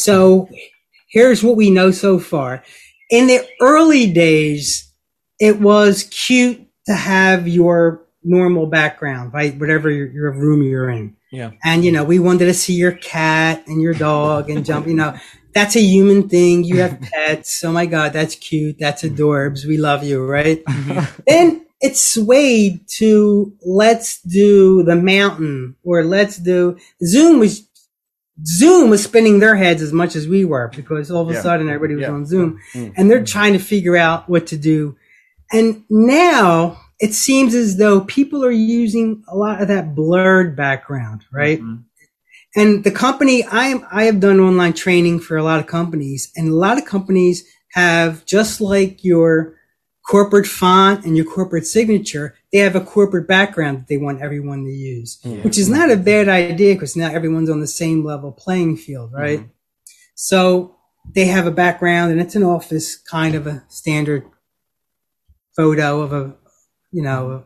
So here's what we know so far. In the early days, it was cute to have your normal background, right? Whatever your, your room you're in. Yeah. And, you know, we wanted to see your cat and your dog and jump, you know, that's a human thing. You have pets. Oh my God, that's cute. That's adorbs. We love you, right? Then it swayed to let's do the mountain or let's do Zoom was, Zoom was spinning their heads as much as we were because all of a yeah. sudden everybody was yeah. on Zoom mm-hmm. and they're trying to figure out what to do. And now it seems as though people are using a lot of that blurred background, right? Mm-hmm. And the company, I am, I have done online training for a lot of companies, and a lot of companies have, just like your corporate font and your corporate signature, they have a corporate background that they want everyone to use, yeah. which is not a bad idea because now everyone's on the same level playing field, right? Mm-hmm. So they have a background and it's an office kind of a standard photo of a, you know,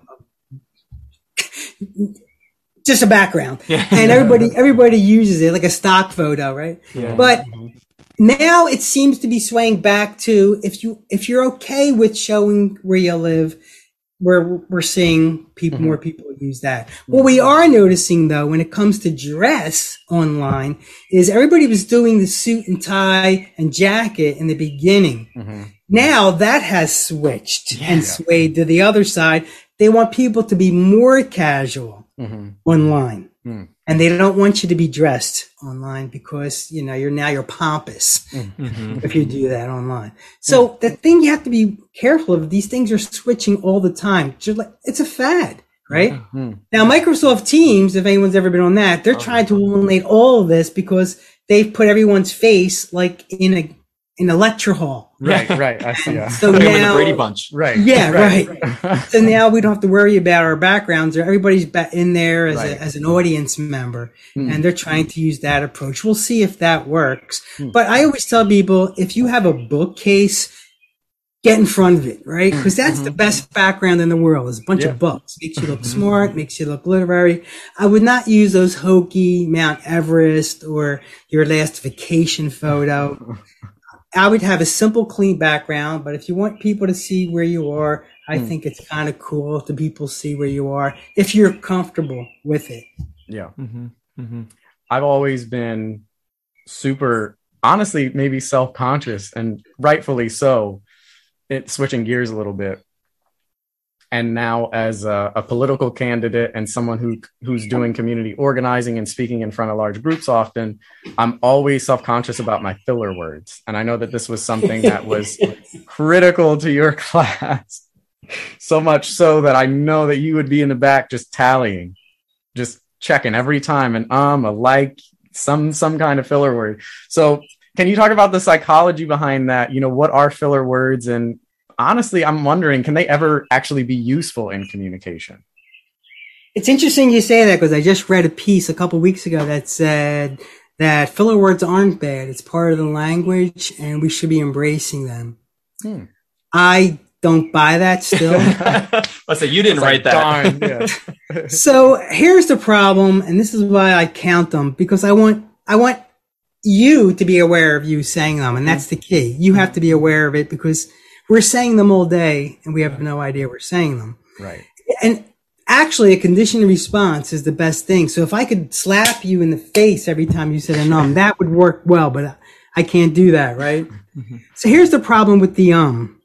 a, just a background, yeah. and everybody everybody uses it like a stock photo, right? Yeah. But mm-hmm. now it seems to be swaying back to if you if you're okay with showing where you live, where we're seeing people mm-hmm. more people use that. Mm-hmm. What we are noticing though, when it comes to dress online, is everybody was doing the suit and tie and jacket in the beginning. Mm-hmm. Now that has switched yeah. and swayed to the other side. They want people to be more casual mm-hmm. online. Mm. And they don't want you to be dressed online because, you know, you're now you're pompous Mm-hmm. if you do that online. So the thing you have to be careful of, these things are switching all the time. Just like, it's a fad, right? Mm-hmm. Now, Microsoft Teams, if anyone's ever been on that, they're Oh, trying to eliminate all of this because they've put everyone's face like in a in a lecture hall. Right, right. I see. Yeah. So Put him in the now, Brady Bunch. Right. yeah, right. right. So now we don't have to worry about our backgrounds. Everybody's ba- in there as, Right. a, as an audience member, Mm. and they're trying to use that approach. We'll see if that works. Mm. But I always tell people, if you have a bookcase, get in front of it, right? Because that's the best background in the world, is a bunch Yeah. of books. Makes you look smart, makes you look literary. I would not use those hokey Mount Everest or your last vacation photo. I would have a simple, clean background, but if you want people to see where you are, I Mm. think it's kind of cool if the people see where you are, if you're comfortable with it. Yeah. Mm-hmm. Mm-hmm. I've always been super, honestly, maybe self-conscious, and rightfully so. It switching gears a little bit. And now as a, a political candidate and someone who who's doing community organizing and speaking in front of large groups often, I'm always self-conscious about my filler words. And I know that this was something that was critical to your class, so much so that I know that you would be in the back just tallying, just checking every time, and um, a like, some some kind of filler word. So can you talk about the psychology behind that? You know, what are filler words? And honestly, I'm wondering, can they ever actually be useful in communication? It's interesting you say that, because I just read a piece a couple weeks ago that said that filler words aren't bad. It's part of the language and we should be embracing them. Hmm. I don't buy that still. Let's say you didn't write that. Darn, yeah. So here's the problem, and this is why I count them, because I want I want you to be aware of you saying them, and that's the key. You have to be aware of it, because we're saying them all day and we have no idea we're saying them. Right. And actually, a conditioned response is the best thing. So if I could slap you in the face every time you said an um, that would work well, but I can't do that, right? Mm-hmm. So here's the problem with the um.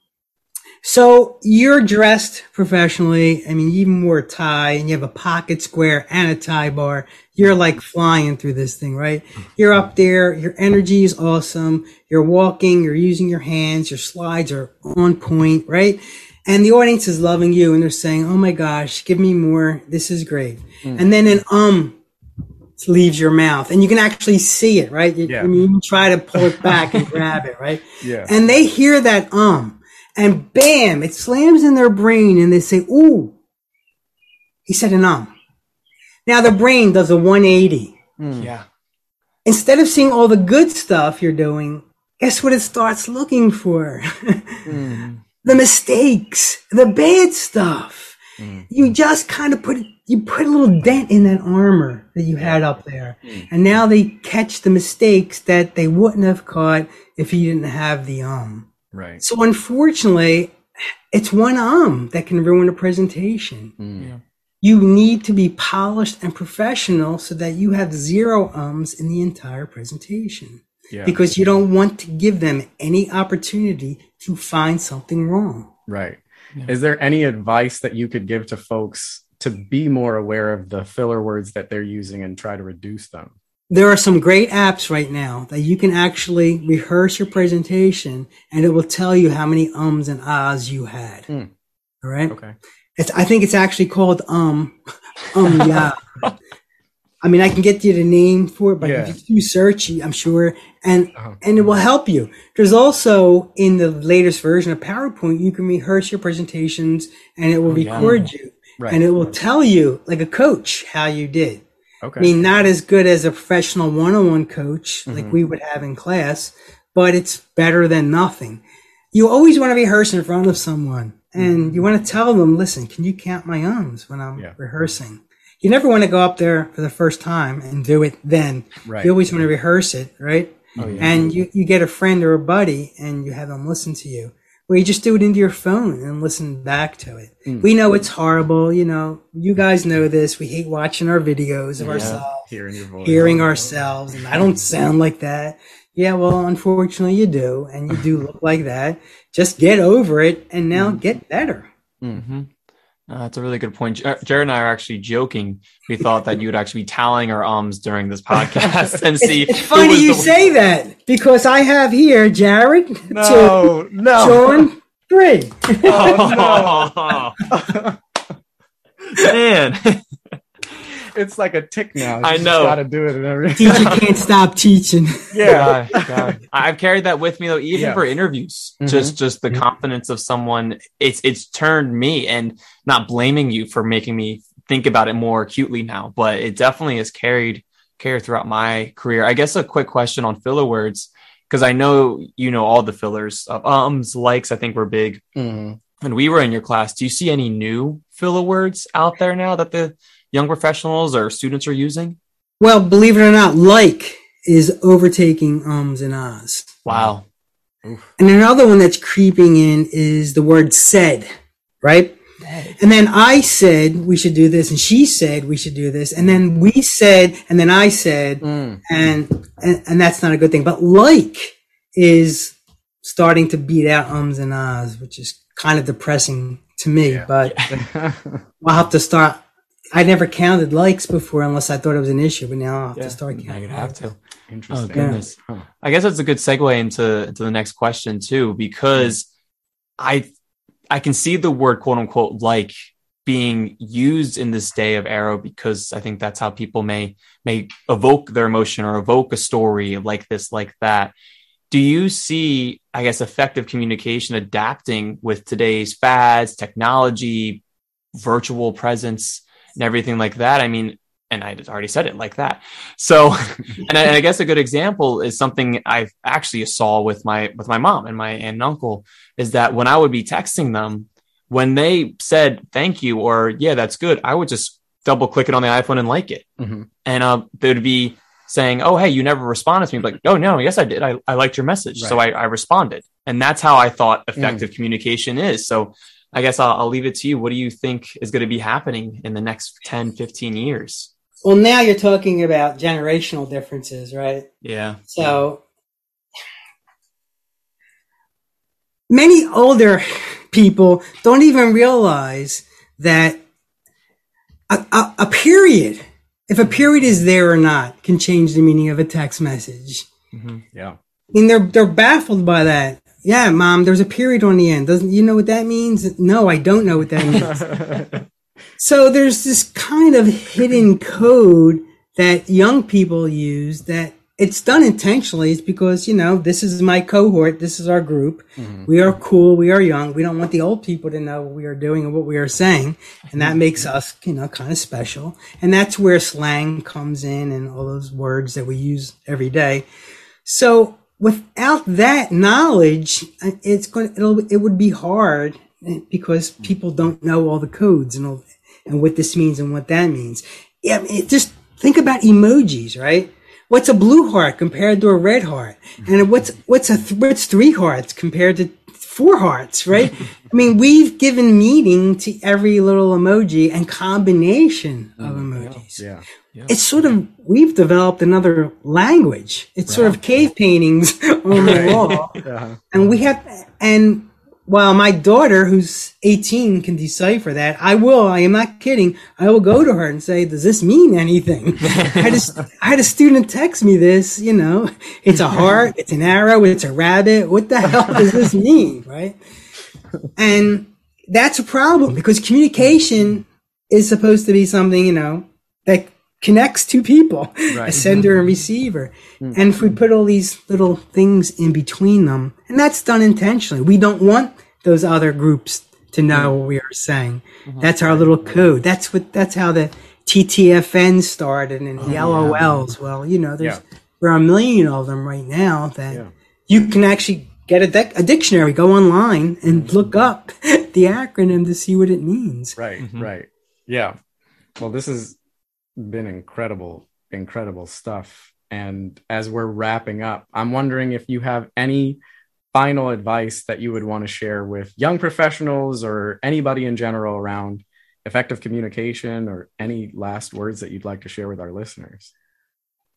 So you're dressed professionally. I mean, you even wore a tie and you have a pocket square and a tie bar. You're like flying through this thing, right? You're up there. Your energy is awesome. You're walking. You're using your hands. Your slides are on point, right? And the audience is loving you and they're saying, oh my gosh, give me more. This is great. Mm. And then an um leaves your mouth and you can actually see it, right? You, Yeah. I mean, you try to pull it back and grab it, right? Yeah. And they hear that um. And bam, it slams in their brain and they say, ooh, he said an um. Now the brain does a one eighty. Mm. Yeah. Instead of seeing all the good stuff you're doing, guess what it starts looking for? Mm. The mistakes, the bad stuff. Mm. You just kind of put, you put a little dent in that armor that you had up there. Mm. And now they catch the mistakes that they wouldn't have caught if you didn't have the um. Right. So unfortunately, it's one um that can ruin a presentation. Mm. Yeah. You need to be polished and professional so that you have zero ums in the entire presentation. Yeah. Because you don't want to give them any opportunity to find something wrong. Right. Yeah. Is there any advice that you could give to folks to be more aware of the filler words that they're using and try to reduce them? There are some great apps right now that you can actually rehearse your presentation and it will tell you how many ums and ahs you had. Mm. All right. Okay. It's, I think it's actually called um, um, yeah. I mean, I can get you the name for it, but Yeah. if you search, I'm sure, and Uh-huh. and it will help you. There's also in the latest version of PowerPoint, you can rehearse your presentations, and it will Oh, yeah. record you, Right. and it will tell you, like a coach, how you did. Okay. I mean, not as good as a professional one-on-one coach like Mhm. we would have in class, but it's better than nothing. You always want to rehearse in front of someone and you want to tell them, listen, can you count my ums when I'm Yeah. rehearsing? You never want to go up there for the first time and do it then. Right. You always want to rehearse it, right? Oh, yeah. And you, you get a friend or a buddy and you have them listen to you. Or you just do it into your phone and listen back to it. Mm. We know it's horrible. You know, you guys know this. We hate watching our videos of Yeah. ourselves, Hearing your voice. hearing ourselves. And I don't sound like that. Yeah, well, unfortunately you do. And you do look like that. Just get over it and now get better. Mm-hmm. Uh, that's a really good point. Jar- Jared and I are actually joking. We thought that you would actually be tallying our ums during this podcast and see. It's, it's funny you the... say that because I have here Jared, no, two, no, Sean, three. Oh, no. Man. It's like a tick now. You I know. Got to do it and everything. Teacher can't stop teaching. Yeah, God, God. I've carried that with me though, even yeah. for interviews. Mm-hmm. Just, just the confidence of someone. It's, it's turned me, and not blaming you for making me think about it more acutely now, but it definitely has carried carried throughout my career. I guess a quick question on filler words, because I know you know all the fillers. Uh, ums, likes, I think were big. Mm-hmm. When we were in your class, do you see any new filler words out there now that the young professionals or students are using? Well, believe it or not, like is overtaking ums and ahs. Wow. Oof. And another one that's creeping in is the word said, right? And then I said we should do this, and she said we should do this, and then we said, and then I said, mm. and, and and that's not a good thing. But like is starting to beat out ums and ahs, which is kind of depressing to me. Yeah. But I'll have to start. I never counted likes before unless I thought it was an issue, but now I'll have yeah. to start counting. Now you have to. Interesting. Oh goodness. Yeah. Huh. I guess that's a good segue into, into the next question too, because I I can see the word quote unquote like being used in this day of Arrow, because I think that's how people may may evoke their emotion or evoke a story like this, like that. Do you see, I guess, effective communication adapting with today's fads, technology, virtual presence, and everything like that? I mean, and I already said it like that. So, and I, and I guess a good example is something I actually saw with my, with my mom and my aunt and uncle, is that when I would be texting them, when they said, thank you, or yeah, that's good, I would just double click it on the iPhone and like it. Mm-hmm. And uh, they would be saying, oh, hey, you never responded to me. Like, oh no, yes, I did. I, I liked your message. Right. So I, I responded. And that's how I thought effective mm. communication is. So I guess I'll, I'll leave it to you. What do you think is going to be happening in the next ten, fifteen years? Well, now you're talking about generational differences, right? Yeah. So many older people don't even realize that a, a, a period, if a period is there or not, can change the meaning of a text message. Mm-hmm. Yeah. I mean, they're, they're baffled by that. Yeah, Mom, there's a period on the end. Doesn't, you know what that means? No, I don't know what that means. So there's this kind of hidden code that young people use that it's done intentionally. It's because, you know, this is my cohort. This is our group. Mm-hmm. We are cool. We are young. We don't want the old people to know what we are doing and what we are saying. And that makes us, you know, kind of special. And that's where slang comes in and all those words that we use every day. So without that knowledge, it's going it'll, it would be hard because people don't know all the codes and all, and what this means and what that means. Yeah, it, just think about emojis, right? What's a blue heart compared to a red heart? And what's what's a th- what's three hearts compared to four hearts, right? I mean, we've given meaning to every little emoji and combination of emojis. Yeah. Yeah. It's sort of, we've developed another language. It's right. sort of cave paintings on the wall. Uh-huh. And we have, and while my daughter, who's eighteen, can decipher that, I will, I am not kidding, I will go to her and say, does this mean anything? I, had a, I had a student text me this, you know, it's a heart, it's an arrow, it's a rabbit. What the hell does this mean, right? And that's a problem because communication is supposed to be something, you know, that connects two people, right. a sender and receiver. Mm-hmm. And if we put all these little things in between them, and that's done intentionally, we don't want those other groups to know what we are saying. Mm-hmm. That's our little code. That's what, that's how the T T F N started and the L O Ls. Well, you know, there's, yeah. there are a million of them right now that yeah. you can actually get a, de- a dictionary, go online and mm-hmm. look up the acronym to see what it means. Right. Mm-hmm. Right. Yeah. Well, this has been incredible, incredible stuff. And as we're wrapping up, I'm wondering if you have any final advice that you would want to share with young professionals or anybody in general around effective communication, or any last words that you'd like to share with our listeners.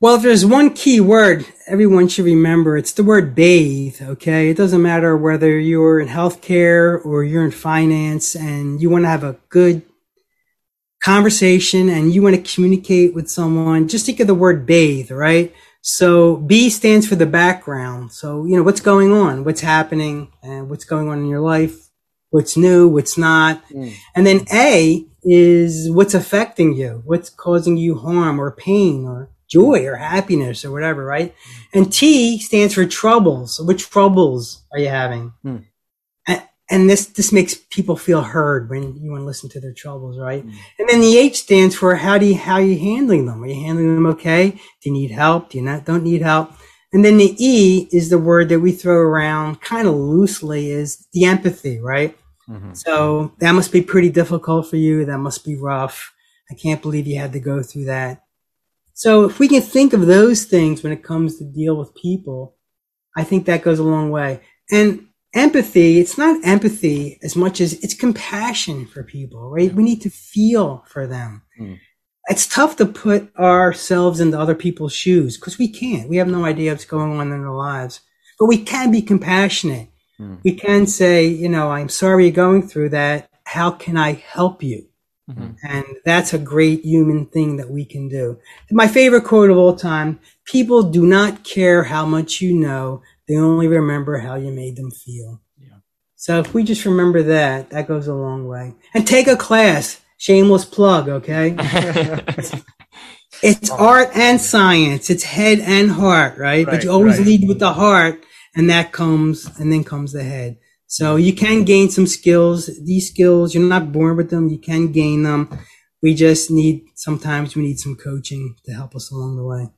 Well, if there's one key word everyone should remember, it's the word bathe, okay? It doesn't matter whether you're in healthcare or you're in finance and you want to have a good conversation and you want to communicate with someone, just think of the word bathe, right? So B stands for the background. So, you know, what's going on, what's happening, and what's going on in your life, what's new, what's not. Mm. And then A is what's affecting you, what's causing you harm or pain or joy or happiness or whatever, right? And T stands for troubles. What troubles are you having? Hmm. And, and this, this makes people feel heard when you want to listen to their troubles, right? Hmm. And then the H stands for how do you, how are you handling them? Are you handling them okay? Do you need help? Do you not, don't need help? And then the E is the word that we throw around kind of loosely, is the empathy, right? Mm-hmm. So that must be pretty difficult for you. That must be rough. I can't believe you had to go through that. So if we can think of those things when it comes to deal with people, I think that goes a long way. And empathy, it's not empathy as much as it's compassion for people, right? We need to feel for them. Mm. It's tough to put ourselves into other people's shoes because we can't. We have no idea what's going on in their lives. But we can be compassionate. Mm. We can say, you know, I'm sorry you're going through that. How can I help you? Mm-hmm. And that's a great human thing that we can do. My favorite quote of all time, people do not care how much you know. They only remember how you made them feel. Yeah. So if we just remember that, that goes a long way. And take a class. Shameless plug, okay? It's oh. art and science. It's head and heart, right? right but you always right. lead with the heart, and that comes, and then comes the head. So you can gain some skills. These skills, you're not born with them. You can gain them. We just need, sometimes we need some coaching to help us along the way.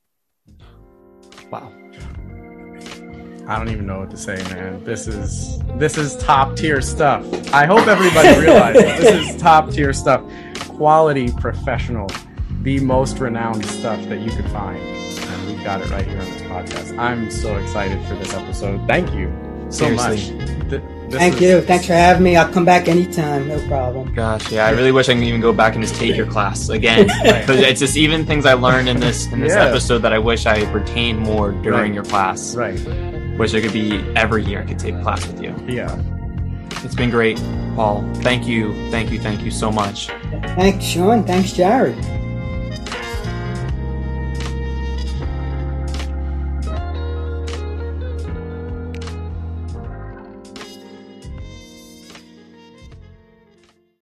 Wow. I don't even know what to say, man. This is, this is top tier stuff. I hope everybody realizes this is top tier stuff. Quality, professional, the most renowned stuff that you could find. And we've got it right here on this podcast. I'm so excited for this episode. Thank you so Seriously. much. Th- Thank is- you. Thanks for having me. I'll come back anytime. No problem. Gosh, yeah. I really wish I could even go back and just take your class again. Because it's just even things I learned in this in this yeah. episode that I wish I retained more during right. your class. Right. Wish it could be every year I could take a class with you. Yeah. It's been great, Paul. Thank you. Thank you. Thank you so much. Thanks, Sean. Thanks, Jared.